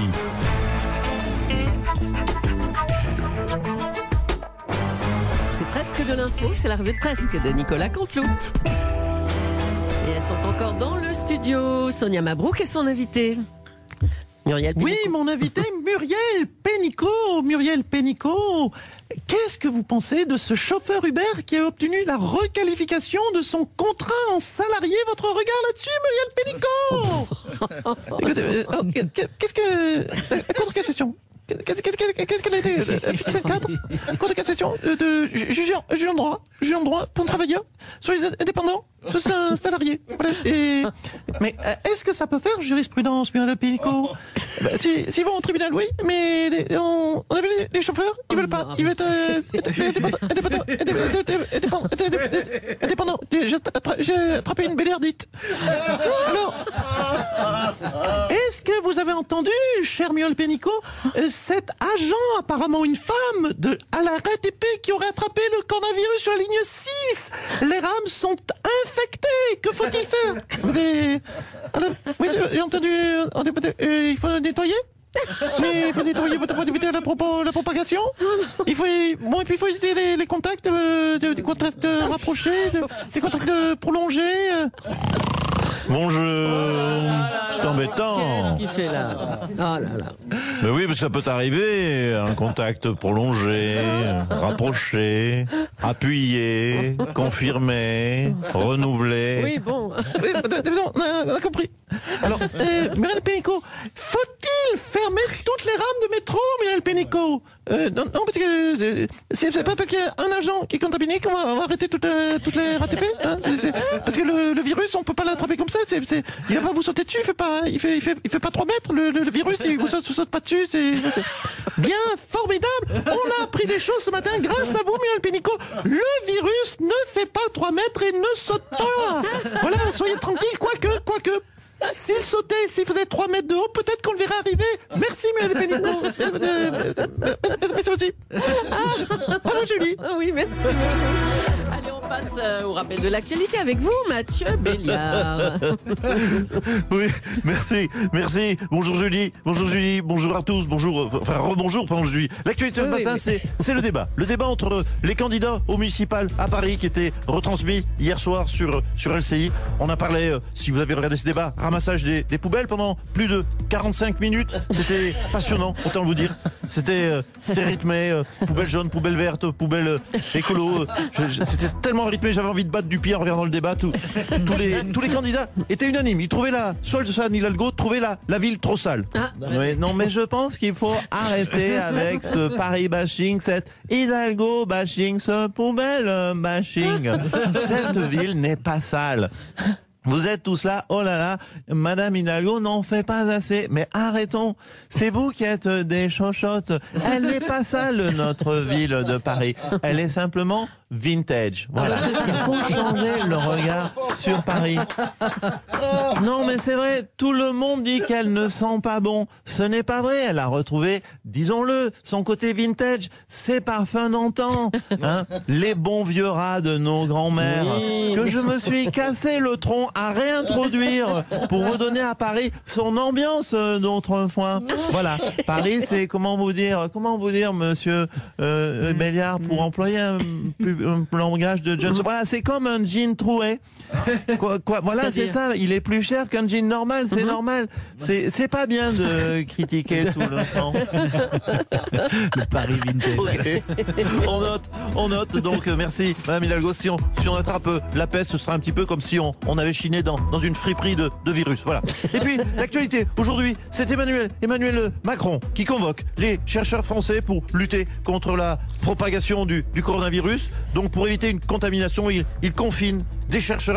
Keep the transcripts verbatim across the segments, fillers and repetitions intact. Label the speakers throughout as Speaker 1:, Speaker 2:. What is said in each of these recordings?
Speaker 1: C'est presque de l'info, c'est la revue de presque de Nicolas Canteloup. Et elles sont encore dans le studio. Sonia Mabrouk et son invité. Muriel Pénicaud.
Speaker 2: Oui, mon invité, Muriel Pénicaud. Muriel Pénicaud, qu'est-ce que vous pensez de ce chauffeur Uber qui a obtenu la requalification de son contrat en salarié? Votre regard là-dessus, Muriel Pénicaud. Écoutez, euh, alors, qu'est-ce que... La contre-question. Qu'est-ce qu'elle a été fixée le cadre? Contre-question de juger en droit, juger en droit pour un travailleur, soit les indépendants, soit un salarié. Voilà. Et, mais est-ce que ça peut faire jurisprudence, Muriel Pénicaud? Bah, si, si vont au tribunal, oui, mais les, on, on a vu les, les chauffeurs, ils veulent pas, ils veulent être indépendants, indépendants, indépendants. J'ai attrapé une béliardite. Alors, est-ce que vous avez entendu, cher Muriel Pénicaud, cet agent, apparemment une femme, de, à la R A T P qui aurait attrapé le coronavirus sur la ligne six? Les rames sont infectées. Que faut-il faire? Des... Alors, oui, j'ai entendu. Euh, il faut nettoyer. Mais il faut nettoyer pour éviter la, propos, la propagation. Il faut, bon, et puis il faut éviter les, les contacts, euh, des, des contacts rapprochés, de, des contacts prolongés. Euh.
Speaker 3: Bonjour, c'est embêtant.
Speaker 1: Qu'est-ce qu'il fait là? Oh là là.
Speaker 3: Mais oui, parce que ça peut arriver, un contact prolongé, rapproché, appuyé, confirmé, renouvelé.
Speaker 1: Oui, bon.
Speaker 2: Oui, on a, on a compris. Alors, euh, Muriel Pénicaud, faut-il fermer toutes les rames de métro, Muriel Pénicaud? euh, non, non, parce que euh, c'est pas parce qu'il y a un agent qui est contaminé qu'on va, va arrêter toutes, euh, toutes les R A T P. Hein, parce que le, le virus, on peut pas l'attraper comme ça. C'est, c'est, il va pas vous sauter dessus. Il fait pas, il fait, il fait, il fait pas trois mètres. Le, le, le virus, il vous saute, vous saute pas dessus. C'est, c'est bien formidable. On a appris des choses ce matin grâce à vous, Muriel Pénicaud. Le virus ne fait pas trois mètres et ne saute pas. Voilà, soyez tranquille. Quoique, quoique. S'il sautait, s'il faisait trois mètres de haut, peut-être qu'on le verrait arriver. Merci, Muriel Pénicaud. Merci aussi. Bravo, Julie.
Speaker 1: Oui, merci beaucoup. Allez, on passe euh, au rappel de l'actualité avec vous, Mathieu Béliard.
Speaker 3: Oui, merci, merci. Bonjour Julie, bonjour Julie, bonjour à tous, bonjour, enfin rebonjour, pardon Julie. L'actualité
Speaker 1: oui,
Speaker 3: ce matin,
Speaker 1: oui.
Speaker 3: c'est, c'est le débat. Le débat entre les candidats au municipal à Paris qui était retransmis hier soir sur, sur L C I. On a parlé, euh, si vous avez regardé ce débat, ramassage des, des poubelles pendant plus de quarante-cinq minutes. C'était passionnant, autant vous dire. C'était, euh, c'était rythmé, euh, poubelle jaune, poubelle verte, poubelle euh, écolo. Euh, je, je, c'était tellement rythmé, j'avais envie de battre du pied en regardant le débat. Tout, tous, les, tous les candidats étaient unanimes. Ils trouvaient la, soit Anne Hidalgo trouvait la, la ville trop sale. Ah. Oui, non, mais je pense qu'il faut arrêter avec ce Paris bashing, cette Hidalgo bashing, ce poubelle bashing. Cette ville n'est pas sale. Vous êtes tous là, oh là là, Madame Hidalgo n'en fait pas assez. Mais arrêtons, c'est vous qui êtes des chochottes. Elle n'est pas sale, notre ville de Paris. Elle est simplement vintage. Voilà. Il faut changer le regard sur Paris. Non, mais c'est vrai, tout le monde dit qu'elle ne sent pas bon. Ce n'est pas vrai. Elle a retrouvé, disons-le, son côté vintage, ses parfums d'antan. Hein, les bons vieux rats de nos grands-mères. Oui. Que je me suis cassé le tronc à réintroduire pour redonner à Paris son ambiance d'autrefois. Voilà. Paris, c'est, comment vous dire, comment vous dire, monsieur euh, Béliard, pour employer un, un langage de Johnson. Voilà, c'est comme un jean troué. Quoi, quoi, voilà, c'est ça. Il est plus cher qu'un jean normal, c'est mm-hmm. normal. C'est, c'est pas bien de critiquer tout le temps.
Speaker 4: Le Paris vintage.
Speaker 3: Okay. On note, on note. Donc, merci, Madame Hidalgo. Si on, si on attrape la peste, ce sera un petit peu comme si on, on avait chiné dans, dans une friperie de, de virus. Voilà. Et puis, l'actualité, aujourd'hui, c'est Emmanuel, Emmanuel Macron qui convoque les chercheurs français pour lutter contre la propagation du, du coronavirus. Donc, pour éviter une contamination, il, il confine des chercheurs.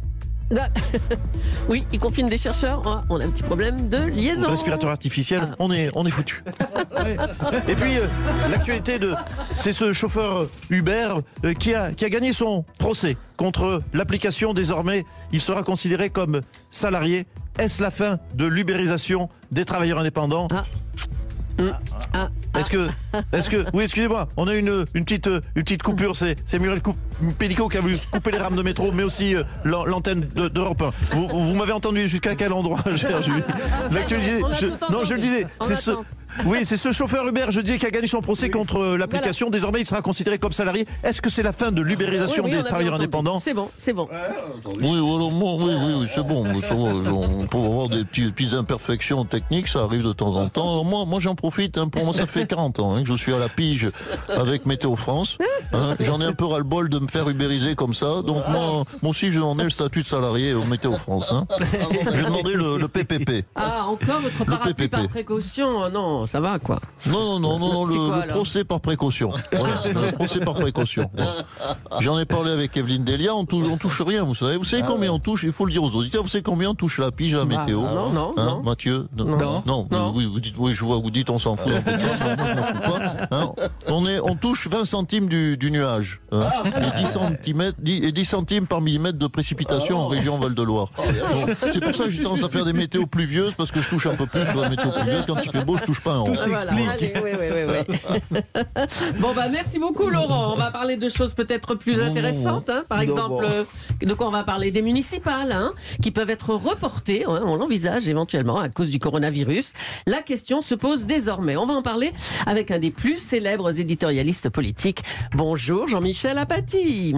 Speaker 1: Oui, il confine des chercheurs. Oh, on a un petit problème de liaison.
Speaker 3: Respirateur artificiel, ah. on est, on est foutu. Et puis, euh, l'actualité de, c'est ce chauffeur Uber euh, qui a, qui a gagné son procès contre l'application. Désormais, il sera considéré comme salarié. Est-ce la fin de l'ubérisation des travailleurs indépendants?
Speaker 1: Ah. Mmh. Ah.
Speaker 3: Est-ce que, est-ce que, oui, excusez-moi, on a une, une petite, une petite coupure. C'est, c'est Muriel Coup- Pénicaud qui a voulu couper les rames de métro, mais aussi euh, l'an- l'antenne de- d'Europe un. Vous, vous m'avez entendu jusqu'à quel endroit, cher Julie? L'actualité.
Speaker 1: on a
Speaker 3: je-
Speaker 1: tout
Speaker 3: non, je le
Speaker 1: entendu.
Speaker 3: disais.
Speaker 1: On
Speaker 3: C'est ce.
Speaker 1: attend.
Speaker 3: Oui, c'est ce chauffeur Uber jeudi qui a gagné son procès contre euh, l'application. Désormais, il sera considéré comme salarié. Est-ce que c'est la fin de l'ubérisation
Speaker 1: Oui, oui, on
Speaker 3: des
Speaker 1: a bien
Speaker 3: travailleurs
Speaker 1: entendu.
Speaker 3: indépendants?
Speaker 1: C'est bon, c'est bon.
Speaker 5: Oui, voilà, moi, oui, oui, oui, c'est bon. Ça va, on peut avoir des petits, petites imperfections techniques, ça arrive de temps en temps. Alors moi, moi j'en profite. Hein, pour moi, ça fait quarante ans hein, que je suis à la pige avec Météo France. Hein, j'en ai un peu ras-le-bol de me faire ubériser comme ça. Donc moi, moi aussi, j'en ai le statut de salarié au Météo France. Hein. J'ai demandé le, le P P P.
Speaker 1: Ah, encore votre parapluie
Speaker 5: P P P.
Speaker 1: par précaution. Oh non, ça va quoi.
Speaker 5: Non, non, non, non, non
Speaker 1: C'est
Speaker 5: le,
Speaker 1: quoi,
Speaker 5: le
Speaker 1: alors
Speaker 5: procès par précaution. Voilà, le procès par précaution. Bon. J'en ai parlé avec Evelyne Delia, on touche, on touche rien, vous savez. Vous savez combien on touche? Il faut le dire aux auditeurs, vous savez combien on touche la pige à la météo?
Speaker 1: non, non,
Speaker 5: Hein,
Speaker 1: non.
Speaker 5: Mathieu?
Speaker 1: Non.
Speaker 5: Non,
Speaker 1: Non.
Speaker 5: Oui, vous dites, oui, je vois, vous dites, on s'en fout. Un peu de ça, moi, je m'en fous pas. Hein, on, est, on touche vingt centimes du, du nuage. Hein, et, dix centimètres, dix, et dix centimes par millimètre de précipitation en région Val-de-Loire. Donc, c'est pour ça que j'ai tendance à faire des météos pluvieuses, parce que je touche un peu plus sur la météo pluvieuse. Quand il fait beau, je touche pas un rond.
Speaker 1: Ah, voilà. Allez, oui, oui, oui, oui. Bon, bah, merci beaucoup, Laurent. On va parler de choses peut-être plus intéressantes. Hein. Par exemple, euh, de quoi on va parler? Des municipales, hein, qui peuvent être reportées. Hein, on l'envisage éventuellement à cause du coronavirus. La question se pose désormais. On va en parler avec un des plus célèbres éditorialistes politiques. Bonjour, Jean-Michel Apathy.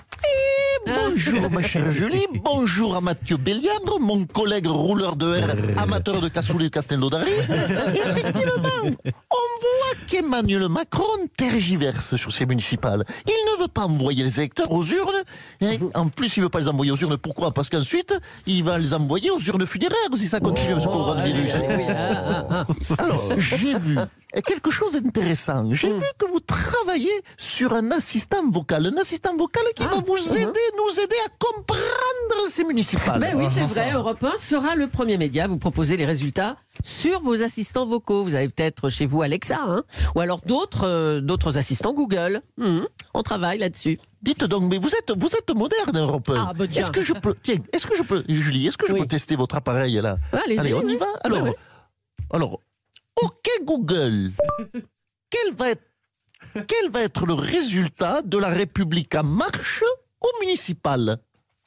Speaker 5: Bonjour ma chère Julie, bonjour à Mathieu Belliandre, mon collègue rouleur de R, amateur de cassoulet de Castelnaudary. Effectivement, on voit qu'Emmanuel Macron tergiverse sur ces municipales. Il ne veut pas envoyer les électeurs aux urnes. Et en plus, il ne veut pas les envoyer aux urnes. Pourquoi? Parce qu'ensuite, il va les envoyer aux urnes funéraires si ça continue avec ce coronavirus. Alors, j'ai vu quelque chose d'intéressant. J'ai vu que vous travaillez sur un assistant vocal. Un assistant vocal qui va vous aider, nous aider à comprendre ces municipales.
Speaker 1: Ben oui, c'est vrai, Europe un sera le premier média à vous proposer les résultats sur vos assistants vocaux. Vous avez peut-être chez vous Alexa, hein, ou alors d'autres euh, d'autres assistants Google. Hum, on travaille là-dessus.
Speaker 5: Dites donc, mais vous êtes, vous êtes moderne, Europe un.
Speaker 1: Ah, bah tiens.
Speaker 5: Est-ce que je peux, tiens, est-ce que je peux, Julie, est-ce que je
Speaker 1: Oui.
Speaker 5: peux tester votre appareil là?
Speaker 1: Allez-y,
Speaker 5: Allez, on y
Speaker 1: oui.
Speaker 5: va. Alors,
Speaker 1: Oui, oui.
Speaker 5: alors, OK Google, quel va être, quel va être le résultat de la République en marche au municipal?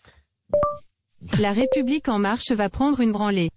Speaker 6: La République en marche va prendre une branlée.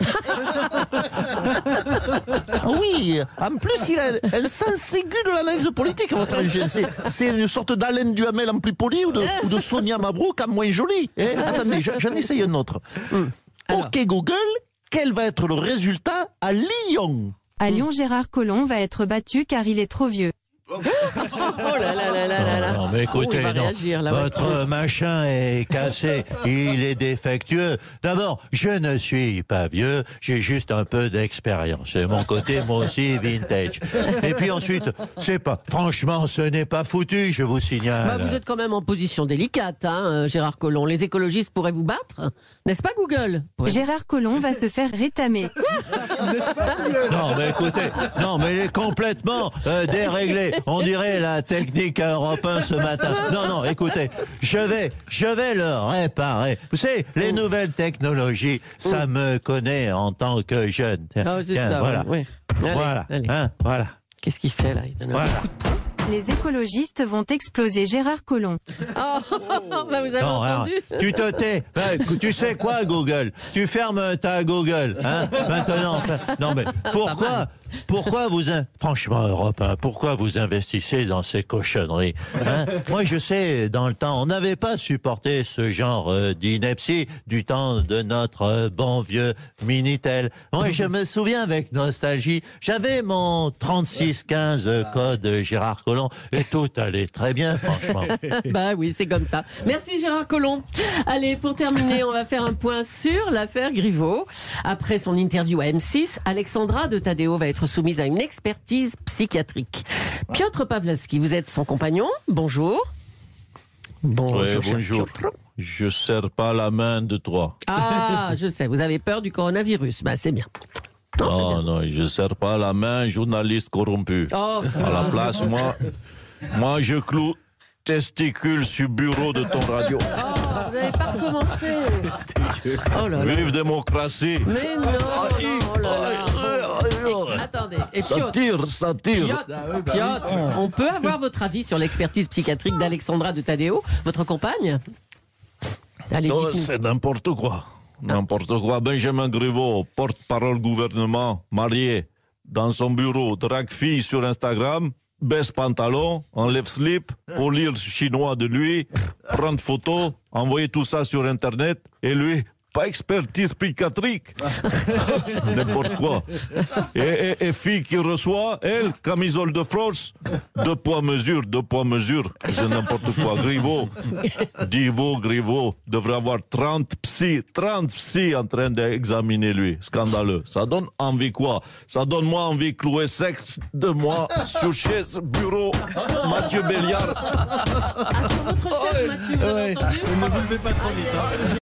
Speaker 5: Ah oui, en plus, il a un sens aigu de l'analyse politique, votre ingénieur. C'est, c'est une sorte d'Alain Duhamel en plus poli ou de, ou de Sonia Mabrouk en moins jolie. Hein. Attendez, j'en j'en essaye un autre.
Speaker 1: Alors.
Speaker 5: OK Google, quel va être le résultat à Lyon?
Speaker 6: À Lyon, Gérard Collomb va être battu car il est trop vieux.
Speaker 1: Oh là là là là là là.
Speaker 3: Non, mais écoutez,
Speaker 1: Oh, il va
Speaker 3: non.
Speaker 1: réagir, là, ouais.
Speaker 3: Votre machin est cassé, il est défectueux. D'abord, je ne suis pas vieux, j'ai juste un peu d'expérience. C'est mon côté, moi aussi, vintage. Et puis ensuite, c'est pas, franchement, ce n'est pas foutu, je vous signale.
Speaker 1: Bah, vous êtes quand même en position délicate, hein, Gérard Collomb. Les écologistes pourraient vous battre, n'est-ce pas Google? Pourrait-
Speaker 6: Gérard Collomb va se faire rétamer.
Speaker 3: Non, mais écoutez, non, mais il est complètement euh, déréglé. On dirait la technique à Europe un ce matin. Non, non, écoutez, je vais, je vais le réparer. Vous savez, les nouvelles technologies, ça me connaît en tant que jeune.
Speaker 1: Ah, c'est
Speaker 3: Tiens,
Speaker 1: ça,
Speaker 3: voilà.
Speaker 1: ouais. Allez,
Speaker 3: Voilà,
Speaker 1: allez.
Speaker 3: hein, voilà,
Speaker 1: Qu'est-ce qu'il fait là? Il donne un
Speaker 3: voilà.
Speaker 1: coup de poing.
Speaker 6: Les écologistes vont exploser Gérard Collomb.
Speaker 1: Oh, bah, vous avez
Speaker 3: Non, alors,
Speaker 1: entendu?
Speaker 3: tu te tais. Ben, tu sais quoi, Google? Tu fermes ta Google, hein, maintenant. Non, mais pourquoi, pourquoi vous, in- franchement, Europe, hein, pourquoi vous investissez dans ces cochonneries, hein? Moi, je sais, dans le temps, on n'avait pas supporté ce genre euh, d'ineptie du temps de notre euh, bon vieux Minitel. Moi, je me souviens avec nostalgie, j'avais mon trente-six quinze euh, code Gérard Collomb et tout allait très bien, franchement.
Speaker 1: Bah oui, c'est comme ça. Merci Gérard Collomb. Allez, pour terminer, on va faire un point sur l'affaire Griveaux. Après son interview à M six, Alexandra de Tadeo va être soumise à une expertise psychiatrique. Piotr Pawlowski, vous êtes son compagnon. Bonjour. Bonjour.
Speaker 5: Ouais,
Speaker 1: cher
Speaker 5: bonjour.
Speaker 1: Piotr.
Speaker 5: Je serre pas la main de toi.
Speaker 1: Ah, je sais, vous avez peur du coronavirus. Bah c'est bien. Non, c'est bien.
Speaker 5: non, je serre pas la main, journaliste corrompu.
Speaker 1: Oh, ça
Speaker 5: À
Speaker 1: va.
Speaker 5: la place, moi, moi, je cloue testicule sur le bureau de ton radio.
Speaker 1: Oh, vous n'avez pas recommencé. Oh là là.
Speaker 3: Vive démocratie.
Speaker 1: Mais non, non, oh là là. Bon. Et- attendez, et
Speaker 3: Ça
Speaker 1: Piotr,
Speaker 3: tire, ça tire.
Speaker 1: Piotr, Piotr, on peut avoir votre avis sur l'expertise psychiatrique d'Alexandra de Taddeo, votre compagne? Allez,
Speaker 3: Non,
Speaker 1: dites-nous.
Speaker 3: c'est n'importe quoi. N'importe quoi. Benjamin Griveaux, porte-parole gouvernement, marié, dans son bureau, drague fille sur Instagram, baisse pantalon, enlève slip, pour lire le chinois de lui, prendre photo, envoyer tout ça sur Internet, et lui, pas expertise psychiatrique. N'importe quoi. Et, et, et fille qui reçoit, elle, camisole de force, deux poids mesure, deux poids mesure, c'est n'importe quoi. Griveaux, Divo, Griveaux, devrait avoir trente psy, trente psy en train d'examiner lui. Scandaleux. Ça donne envie quoi? Ça donne moi envie de clouer sexe de moi sur chaise, bureau, Mathieu Béliard.
Speaker 1: Ah, sur votre chaise, Mathieu, vous avez entendu?
Speaker 4: Ne vous levez pas trop vite. hein.